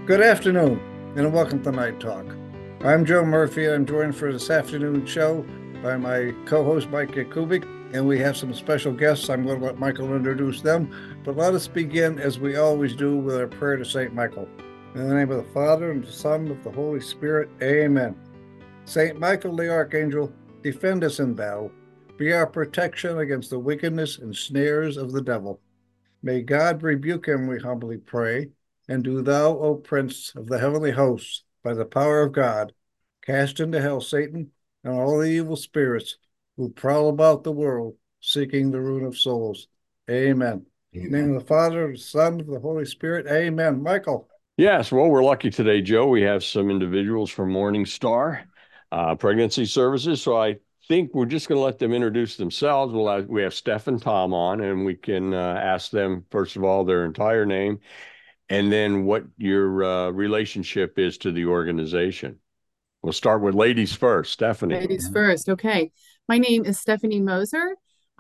Good afternoon, and welcome to Night Talk. I'm Joe Murphy. I'm joined for this afternoon show by my co-host Mike Yakubik, and we have some special guests. I'm going to let Michael introduce them, but let us begin, as we always do, with our prayer to Saint Michael. In the name of the Father, and the Son, and of the Holy Spirit, amen. Saint Michael the Archangel, defend us in battle. Be our protection against the wickedness and snares of the devil. May God rebuke him, we humbly pray. And do thou, O Prince of the heavenly hosts, by the power of God, cast into hell Satan and all the evil spirits who prowl about the world, seeking the ruin of souls. Amen. In the name of the Father, the Son, of the Holy Spirit. Amen. Michael. Yes, well, we're lucky today, Joe. We have some individuals from Morning Star Pregnancy Services. So I think we're just going to let them introduce themselves. We have Steph and Tom on, and we can ask them, first of all, their entire name, and then what your relationship is to the organization. We'll start with ladies first. Stephanie. Ladies first. Okay. My name is Stephanie Moser.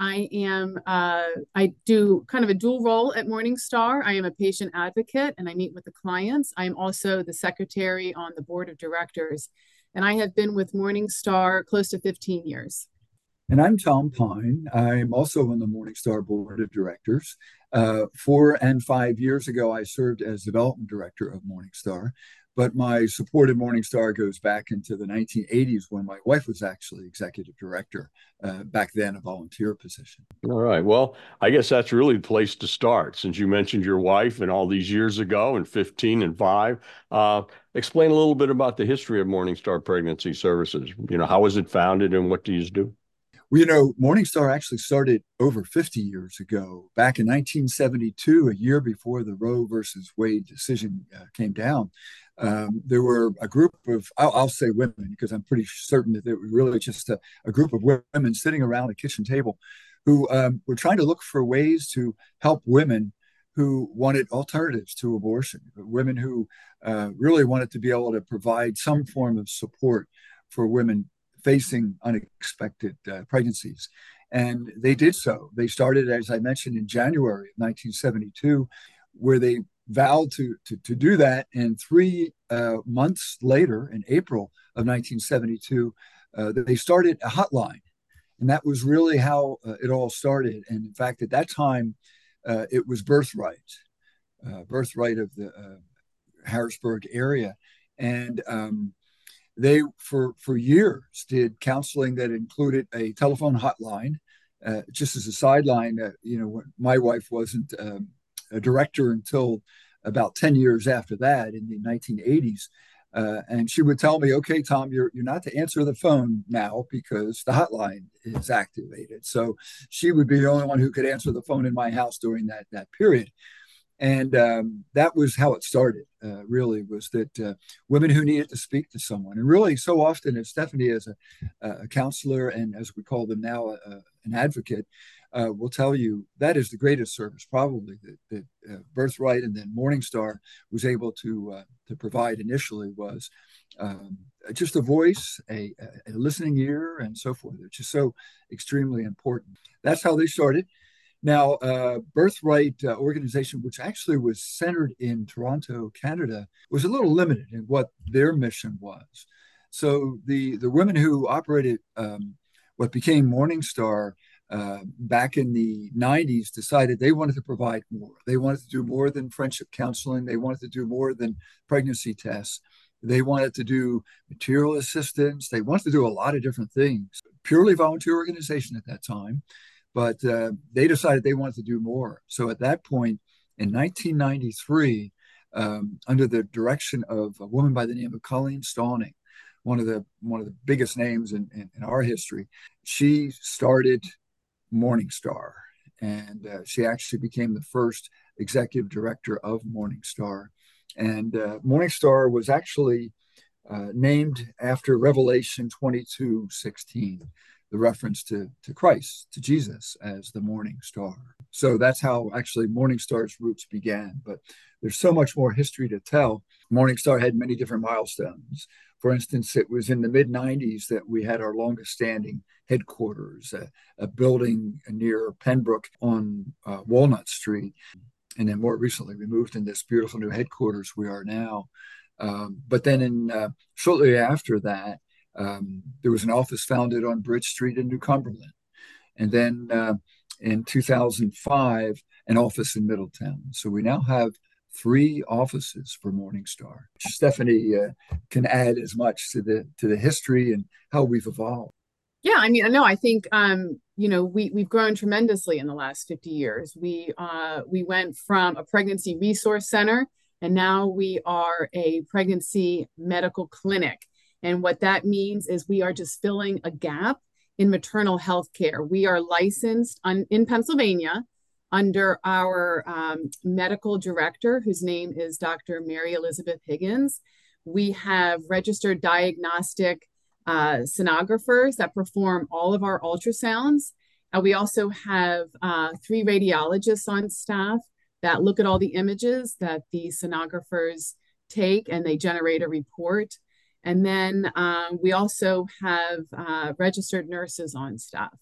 I do kind of a dual role at Morningstar. I am a patient advocate and I meet with the clients. I am also the secretary on the board of directors, and I have been with Morningstar close to 15 years. And I'm Tom Pine. I'm also on the Morningstar Board of Directors. 4 and 5 years ago, I served as development director of Morningstar. But my support of Morningstar goes back into the 1980s when my wife was actually executive director, back then a volunteer position. All right. Well, I guess that's really the place to start since you mentioned your wife and all these years ago and 15 and 5. Explain a little bit about the history of Morningstar Pregnancy Services. How was it founded and what do you do? Well, Morningstar actually started over 50 years ago, back in 1972, a year before the Roe versus Wade decision came down. There were a group of, I'll say women, because I'm pretty certain that it was really just a group of women sitting around a kitchen table who were trying to look for ways to help women who wanted alternatives to abortion, women who really wanted to be able to provide some form of support for women facing unexpected pregnancies. And they did so. They started, as I mentioned, in January of 1972, where they vowed to do that. And 3 months later, in April of 1972, they started a hotline. And that was really how it all started. And in fact, at that time, it was Birthright of the Harrisburg area. And they, for years, did counseling that included a telephone hotline. Just as a sideline, my wife wasn't a director until about 10 years after that in the 1980s. And she would tell me, okay, Tom, you're not to answer the phone now because the hotline is activated. So she would be the only one who could answer the phone in my house during that period. And that was how it started, really, was that women who needed to speak to someone. And really, so often, as Stephanie, as a counselor and as we call them now, an advocate, will tell you that is the greatest service probably that Birthright and then Morningstar was able to provide initially was just a voice, a listening ear, and so forth. It's just so extremely important. That's how they started. Now, Birthright organization, which actually was centered in Toronto, Canada, was a little limited in what their mission was. So the women who operated what became Morningstar back in the 90s decided they wanted to provide more. They wanted to do more than friendship counseling. They wanted to do more than pregnancy tests. They wanted to do material assistance. They wanted to do a lot of different things. Purely volunteer organization at that time. But they decided they wanted to do more. So at that point, in 1993, under the direction of a woman by the name of Colleen Stauning, one of the biggest names in our history, she started Morningstar, and she actually became the first executive director of Morningstar. And Morningstar was actually named after Revelation 22:16. The reference to Christ, to Jesus as the morning star. So that's how actually Morningstar's roots began. But there's so much more history to tell. Morningstar had many different milestones. For instance, it was in the mid 90s that we had our longest standing headquarters, a building near Pembroke on Walnut Street. And then more recently, we moved in this beautiful new headquarters we are now. But then shortly after that, there was an office founded on Bridge Street in New Cumberland. And then in 2005, an office in Middletown. So we now have 3 offices for Morningstar. Stephanie can add as much to the history and how we've evolved. Yeah, I mean, no, I think we've grown tremendously in the last 50 years. We went from a pregnancy resource center, and now we are a pregnancy medical clinic. And what that means is we are just filling a gap in maternal health care. We are licensed in Pennsylvania under our medical director, whose name is Dr. Mary Elizabeth Higgins. We have registered diagnostic sonographers that perform all of our ultrasounds. We also have 3 radiologists on staff that look at all the images that the sonographers take, and they generate a report. And then we also have registered nurses on staff.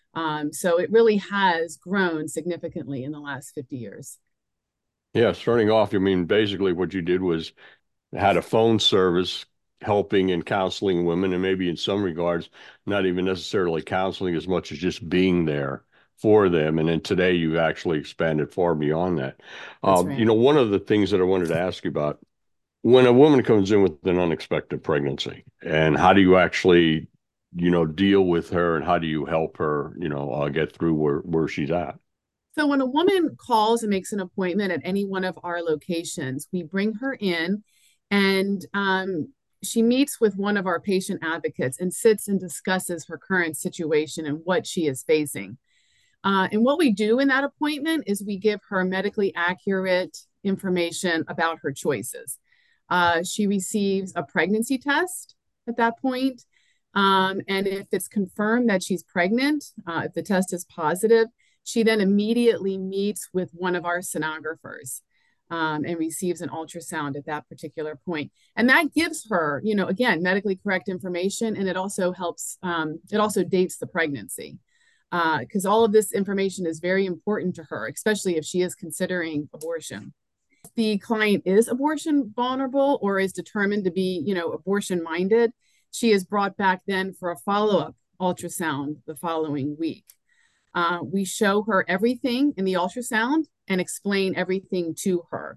So it really has grown significantly in the last 50 years. Yeah, starting off, I mean, basically what you did was had a phone service helping and counseling women, and maybe in some regards, not even necessarily counseling as much as just being there for them. And then today you've actually expanded far beyond that. Right. One of the things that I wanted to ask you about, when a woman comes in with an unexpected pregnancy, and how do you actually, deal with her, and how do you help her, get through where she's at? So when a woman calls and makes an appointment at any one of our locations, we bring her in, and she meets with one of our patient advocates and sits and discusses her current situation and what she is facing. And what we do in that appointment is we give her medically accurate information about her choices. She receives a pregnancy test at that point. And if it's confirmed that she's pregnant, if the test is positive, she then immediately meets with one of our sonographers and receives an ultrasound at that particular point. And that gives her, again, medically correct information. And it also helps, it also dates the pregnancy, because all of this information is very important to her, especially if she is considering abortion. If the client is abortion vulnerable or is determined to be, abortion minded, she is brought back then for a follow-up ultrasound the following week. We show her everything in the ultrasound and explain everything to her.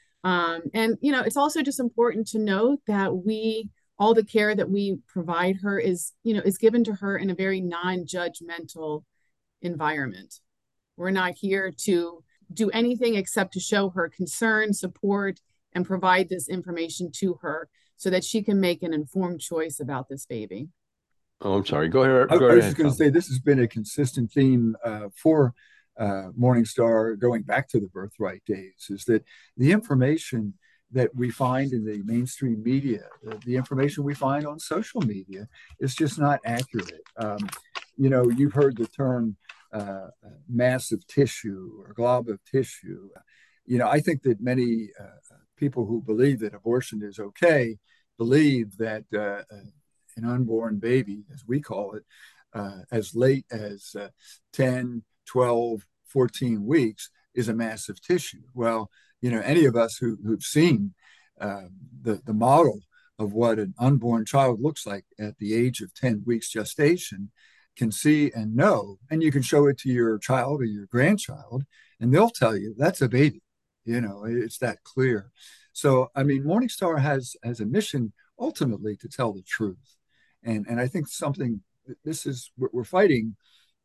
And, it's also just important to note that all the care that we provide her is given to her in a very non-judgmental environment. We're not here to do anything except to show her concern, support, and provide this information to her so that she can make an informed choice about this baby. Oh, I'm sorry. Go ahead. I was just going to say this has been a consistent theme for Morningstar going back to the birthright days, is that the information that we find in the mainstream media, the information we find on social media, is just not accurate. You've heard the term massive tissue or glob of tissue. I think that many people who believe that abortion is okay believe that an unborn baby, as we call it, as late as 10, 12, 14 weeks is a massive tissue. Well, any of us who've seen the model of what an unborn child looks like at the age of 10 weeks gestation can see and know, and you can show it to your child or your grandchild, and they'll tell you that's a baby. It's that clear. So, I mean, Morningstar has a mission ultimately to tell the truth. And I think we're fighting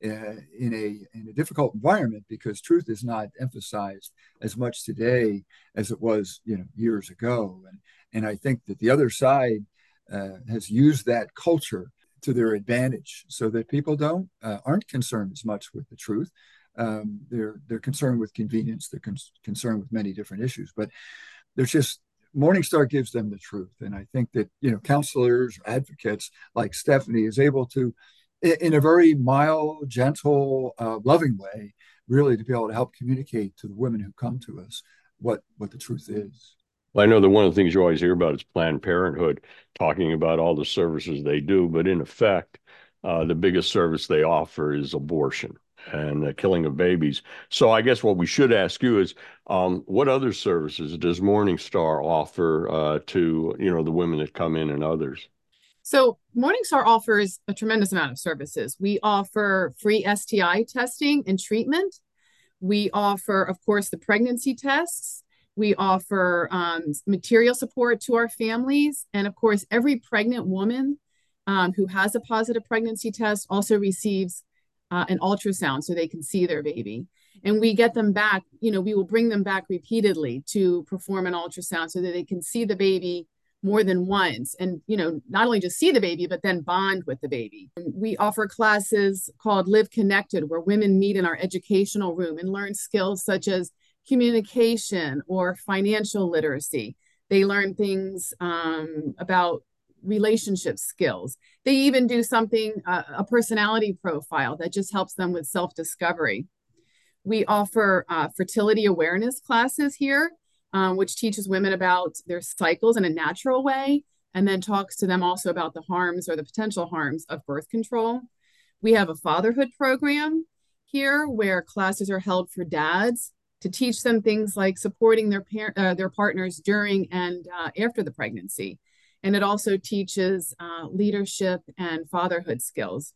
in a difficult environment because truth is not emphasized as much today as it was, years ago. And I think that the other side has used that culture to their advantage so that people aren't concerned as much with the truth. They're concerned with convenience. They're concerned with many different issues, but there's just Morningstar gives them the truth. And I think that, counselors, advocates like Stephanie is able to, in a very mild, gentle, loving way, really to be able to help communicate to the women who come to us what the truth is. Well, I know that one of the things you always hear about is Planned Parenthood talking about all the services they do, but in effect, the biggest service they offer is abortion. and the killing of babies. So I guess what we should ask you is, what other services does Morningstar offer to, the women that come in and others? So Morningstar offers a tremendous amount of services. We offer free STI testing and treatment. We offer, of course, the pregnancy tests. We offer material support to our families. And of course, every pregnant woman who has a positive pregnancy test also receives an ultrasound so they can see their baby. And we get them back, we will bring them back repeatedly to perform an ultrasound so that they can see the baby more than once and, not only just see the baby, but then bond with the baby. We offer classes called Live Connected, where women meet in our educational room and learn skills such as communication or financial literacy. They learn things about relationship skills. They even do something, a personality profile that just helps them with self-discovery. We offer fertility awareness classes here, which teaches women about their cycles in a natural way, and then talks to them also about the harms or the potential harms of birth control. We have a fatherhood program here where classes are held for dads to teach them things like supporting their partners during and after the pregnancy. And it also teaches leadership and fatherhood skills.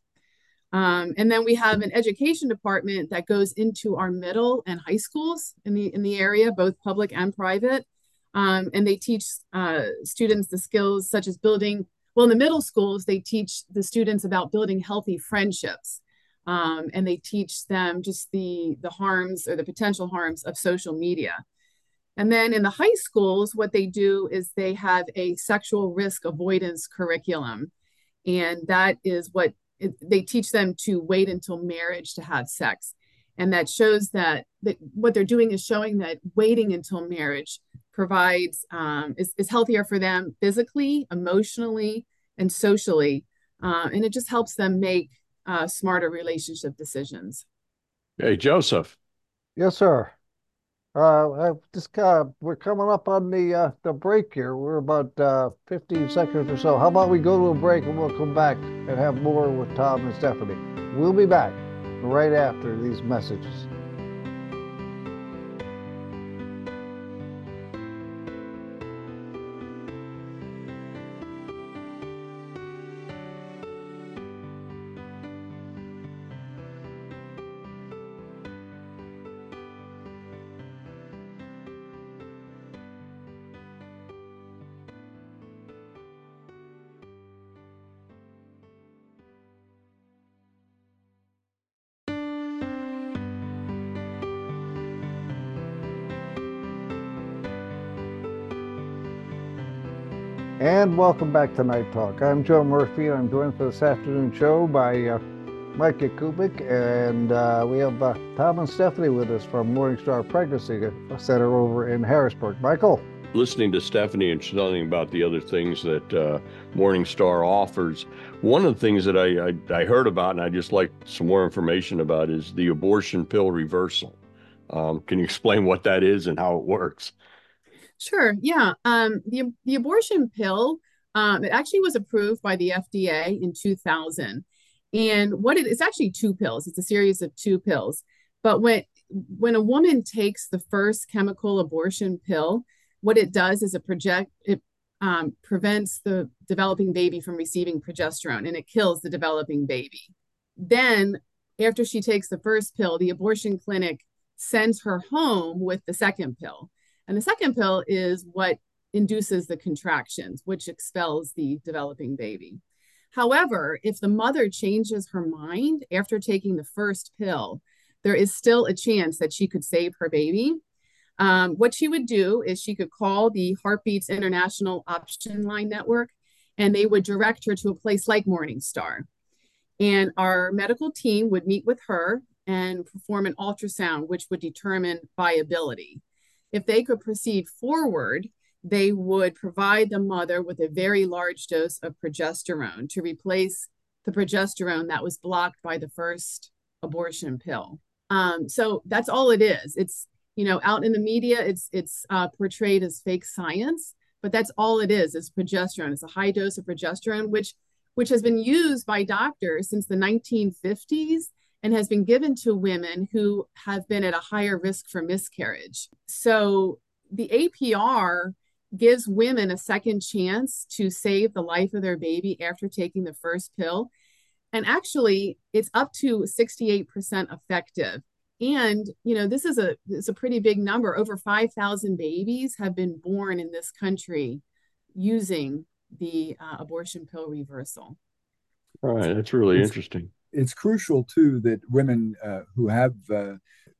And then we have an education department that goes into our middle and high schools in the area, both public and private. And they teach students the skills such as in the middle schools, they teach the students about building healthy friendships. And they teach them just the harms or the potential harms of social media. And then in the high schools, what they do is they have a sexual risk avoidance curriculum. And that is what they teach them to wait until marriage to have sex. And that shows that what they're doing is showing that waiting until marriage provides, is healthier for them physically, emotionally, and socially. And it just helps them make smarter relationship decisions. Hey, Joseph. Yes, sir. We're coming up on the break here. We're about 15 seconds or so. How about we go to a break and we'll come back and have more with Tom and Stephanie. We'll be back right after these messages. And welcome back to Night Talk. I'm Joe Murphy, and I'm joined for this afternoon show by Mike Kubik, and we have Tom and Stephanie with us from Morningstar Pregnancy Center over in Harrisburg. Michael? Listening to Stephanie and telling about the other things that Morningstar offers, one of the things that I heard about and I just like some more information about is the abortion pill reversal. Can you explain what that is and how it works? Sure. Yeah. The abortion pill, it actually was approved by the FDA in 2000. And it's actually two pills. It's a series of two pills. But when a woman takes the first chemical abortion pill, what it does is it prevents the developing baby from receiving progesterone, and it kills the developing baby. Then after she takes the first pill, the abortion clinic sends her home with the second pill. And the second pill is what induces the contractions, which expels the developing baby. However, if the mother changes her mind after taking the first pill, there is still a chance that she could save her baby. What she would do is she could call the Heartbeats International Option Line Network, and they would direct her to a place like Morningstar. And our medical team would meet with her and perform an ultrasound, which would determine viability. If they could proceed forward, they would provide the mother with a very large dose of progesterone to replace the progesterone that was blocked by the first abortion pill. So that's all it is. It's, out in the media, it's portrayed as fake science, but that's all it is progesterone. It's a high dose of progesterone, which has been used by doctors since the 1950s. and has been given to women who have been at a higher risk for miscarriage. So the APR gives women a second chance to save the life of their baby after taking the first pill. And actually, it's up to 68% effective. And, this is a pretty big number. Over 5,000 babies have been born in this country using the abortion pill reversal. All right. That's really interesting. It's crucial, too, that women who have, the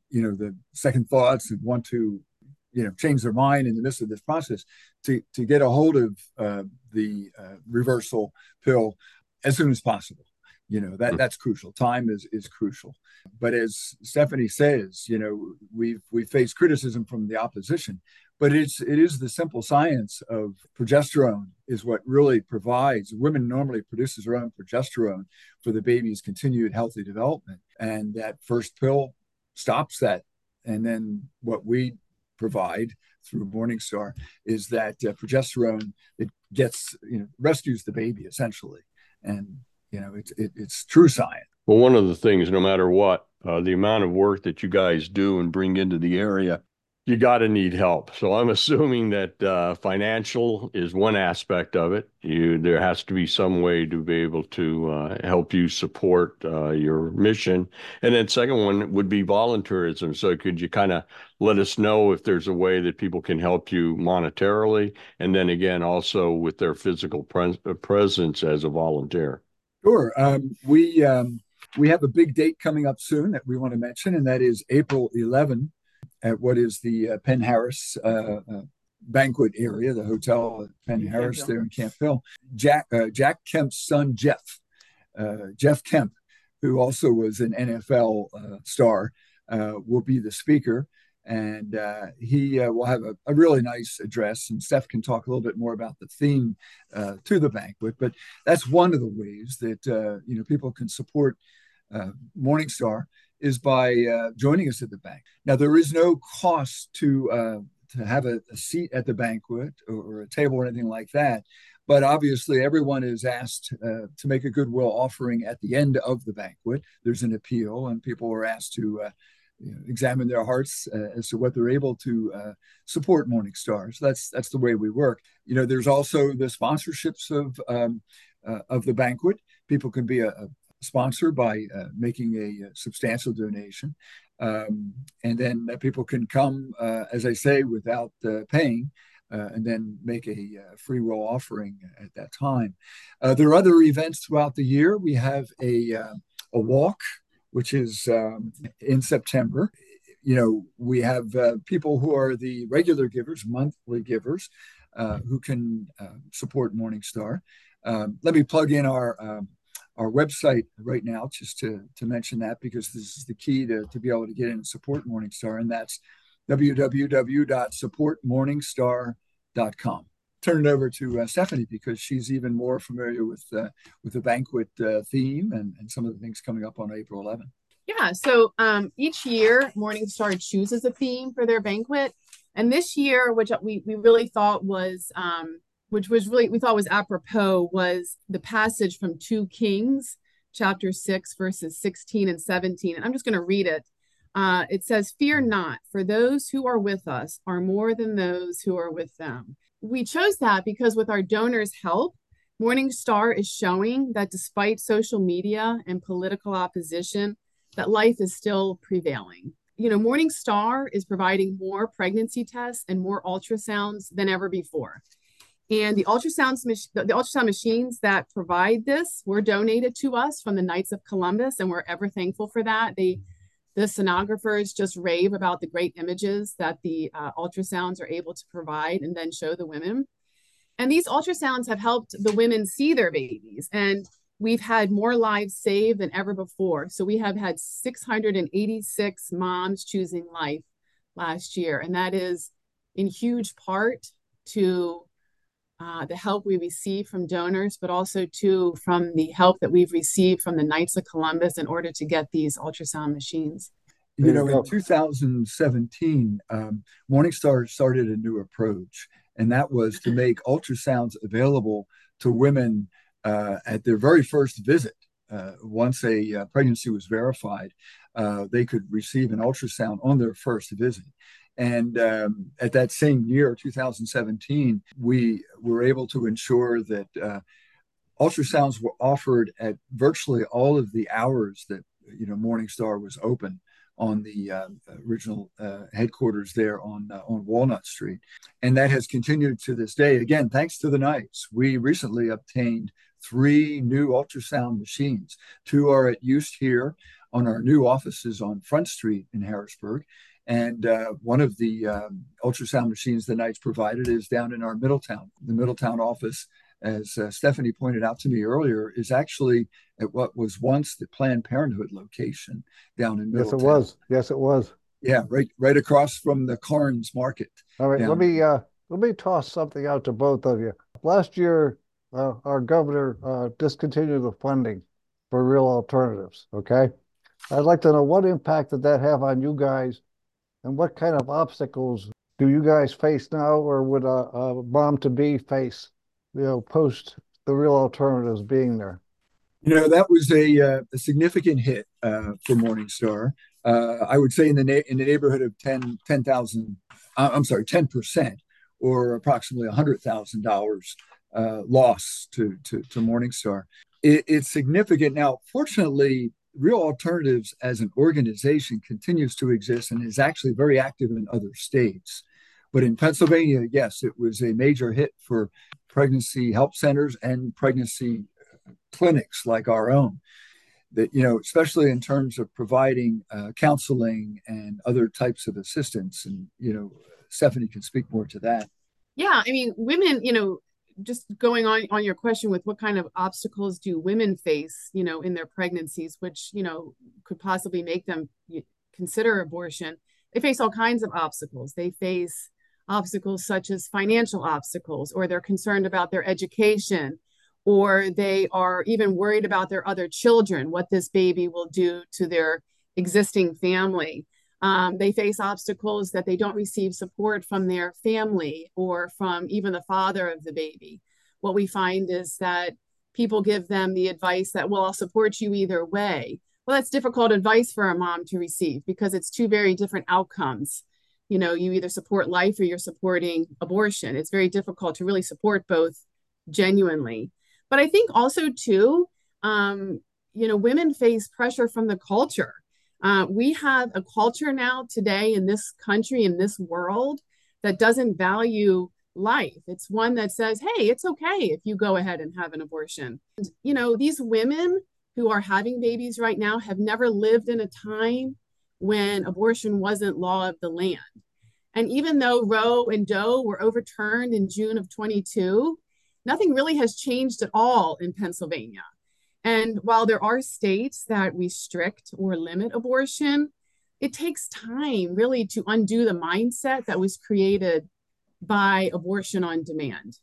second thoughts and want to, change their mind in the midst of this process to get a hold of the reversal pill as soon as possible. That's crucial. Time is crucial. But as Stephanie says, we've faced criticism from the opposition, but it is the simple science of progesterone is what really provides. Women normally produces their own progesterone for the baby's continued healthy development, and that first pill stops that. And then what we provide through Morningstar is that progesterone that gets rescues the baby essentially, and it's true science. Well, one of the things, no matter what, the amount of work that you guys do and bring into the area, you got to need help. So I'm assuming that financial is one aspect of it. There has to be some way to be able to help you support your mission. And then second one would be volunteerism. So could you kind of let us know if there's a way that people can help you monetarily, and then again, also with their physical presence as a volunteer? Sure. We have a big date coming up soon that we want to mention, and that is April 11 at what is the Penn Harris banquet area, the hotel at Penn Harris there in Camp Hill. Jack Kemp's son, Jeff Kemp, who also was an NFL star, will be the speaker. And he will have a really nice address, and Steph can talk a little bit more about the theme to the banquet. But that's one of the ways that people can support Morningstar is by joining us at the bank. Now, there is no cost to have a seat at the banquet or a table or anything like that. But obviously, everyone is asked to make a goodwill offering at the end of the banquet. There's an appeal, and people are asked to examine their hearts as to what they're able to support Morningstar. So that's the way we work. There's also the sponsorships of the banquet. People can be a sponsor by making a substantial donation, and then people can come, as I say, without paying. And then make a free will offering at that time. There are other events throughout the year. We have a walk, which is in September. We have people who are the regular givers, monthly givers, who can support Morningstar. Let me plug in our website right now, just to mention that, because this is the key to be able to get in and support Morningstar, and that's www.supportmorningstar.com. Turn it over to Stephanie, because she's even more familiar with the banquet theme and some of the things coming up on April 11th. Yeah, so each year Morningstar chooses a theme for their banquet, and this year, which we really thought was we thought was apropos, was the passage from 2 Kings, chapter 6, verses 16 and 17. And I'm just going to read it. It says, "Fear not, for those who are with us are more than those who are with them." We chose that because with our donors' help, Morningstar is showing that despite social media and political opposition, that life is still prevailing. Morningstar is providing more pregnancy tests and more ultrasounds than ever before. And the ultrasound machines that provide this were donated to us from the Knights of Columbus, and we're ever thankful for that. The sonographers just rave about the great images that the ultrasounds are able to provide and then show the women. And these ultrasounds have helped the women see their babies, and we've had more lives saved than ever before. So we have had 686 moms choosing life last year, and that is in huge part to the help we receive from donors, but also from the help that we've received from the Knights of Columbus in order to get these ultrasound machines. In 2017, Morningstar started a new approach, and that was to make ultrasounds available to women at their very first visit once a pregnancy was verified, they could receive an ultrasound on their first visit. And at that same year, 2017, we were able to ensure that ultrasounds were offered at virtually all of the hours that Morningstar was open on the original headquarters there on Walnut Street, and that has continued to this day. Again, thanks to the Knights, we recently obtained 3 new ultrasound machines. 2 are at use here on our new offices on Front Street in Harrisburg, and one of the ultrasound machines the Knights provided is down in our the Middletown office. As Stephanie pointed out to me earlier, is actually at what was once the Planned Parenthood location down in Middletown. Yes, it was. Yes, it was. Yeah, right across from the Carnes Market. All right, let me toss something out to both of you. Last year, our governor discontinued the funding for Real Alternatives. Okay, I'd like to know what impact did that have on you guys, and what kind of obstacles do you guys face now, or would a mom-to-be face, post the Real Alternatives being there? That was a significant hit for Morningstar. I would say in the neighborhood of 10,000. I'm sorry, 10%, or approximately $100,000 loss to Morningstar. It's significant. Now, fortunately, Real Alternatives as an organization continues to exist and is actually very active in other states. But in Pennsylvania, yes, it was a major hit for pregnancy help centers and pregnancy clinics like our own. That, especially in terms of providing counseling and other types of assistance. And, Stephanie can speak more to that. Yeah, I mean, women, just going on your question with what kind of obstacles do women face, in their pregnancies, which, could possibly make them consider abortion. They face all kinds of obstacles. They face obstacles such as financial obstacles, or they're concerned about their education, or they are even worried about their other children, what this baby will do to their existing family. They face obstacles that they don't receive support from their family or from even the father of the baby. What we find is that people give them the advice that, well, I'll support you either way. Well, that's difficult advice for a mom to receive, because it's 2 very different outcomes. You either support life or you're supporting abortion. It's very difficult to really support both genuinely. But I think also too, women face pressure from the culture. We have a culture now today in this country, in this world, that doesn't value life. It's one that says, hey, it's okay if you go ahead and have an abortion. And, these women who are having babies right now have never lived in a time when abortion wasn't law of the land. And even though Roe and Doe were overturned in June of 22, nothing really has changed at all in Pennsylvania. And while there are states that restrict or limit abortion, it takes time really to undo the mindset that was created by abortion on demand.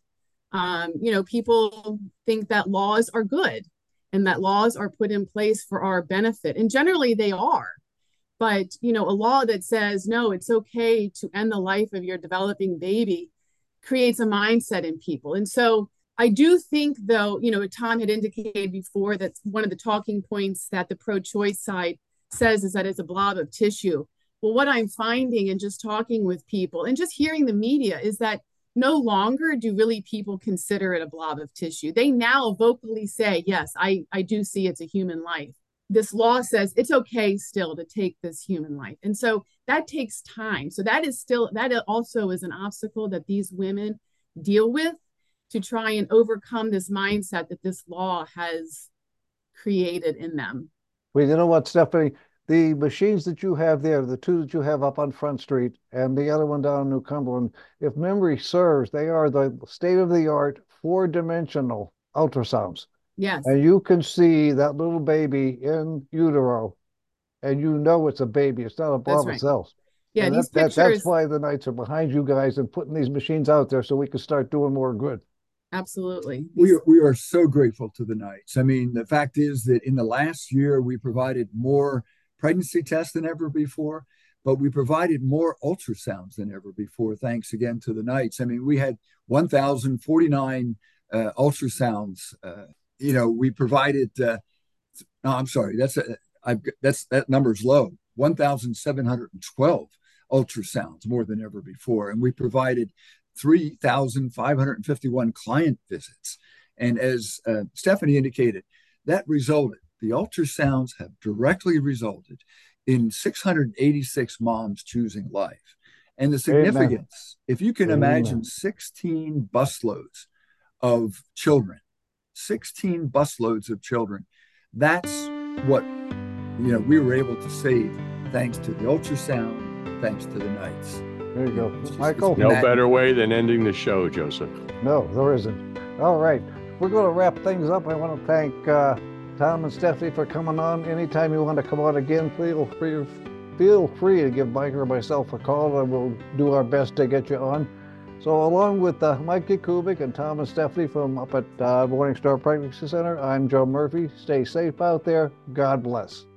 People think that laws are good and that laws are put in place for our benefit. And generally they are. But, a law that says, no, it's okay to end the life of your developing baby creates a mindset in people. And so I do think, though, Tom had indicated before that one of the talking points that the pro-choice side says is that it's a blob of tissue. Well, what I'm finding and just talking with people and just hearing the media is that no longer do really people consider it a blob of tissue. They now vocally say, yes, I do see it's a human life. This law says it's okay still to take this human life. And so that takes time. So that also is an obstacle that these women deal with, to try and overcome this mindset that this law has created in them. Well, you know what, Stephanie? The machines that you have there, the 2 that you have up on Front Street and the other one down in New Cumberland, if memory serves, they are the state-of-the-art 4-dimensional ultrasounds. Yes. And you can see that little baby in utero, and it's a baby. It's not a blob of cells. Yeah, and these pictures. That's why the Knights are behind you guys and putting these machines out there so we can start doing more good. Absolutely. We are so grateful to the Knights. I mean, the fact is that in the last year, we provided more pregnancy tests than ever before, but we provided more ultrasounds than ever before, thanks again to the Knights. I mean, we had 1,049 ultrasounds. We provided No, I'm sorry. That number's low. 1,712 ultrasounds, more than ever before, and we provided 3,551 client visits. And as Stephanie indicated, the ultrasounds have directly resulted in 686 moms choosing life. And the significance, if you can imagine 16 busloads of children, 16 busloads of children, that's what we were able to save thanks to the ultrasound, thanks to the nights. There you go. Michael? No better way than ending the show, Joseph. No, there isn't. All right. We're going to wrap things up. I want to thank Tom and Stephanie for coming on. Anytime you want to come on again, feel free to give Mike or myself a call, and we'll do our best to get you on. So along with Mike Kubik and Tom and Stephanie from up at Morning Star Pregnancy Center, I'm Joe Murphy. Stay safe out there. God bless.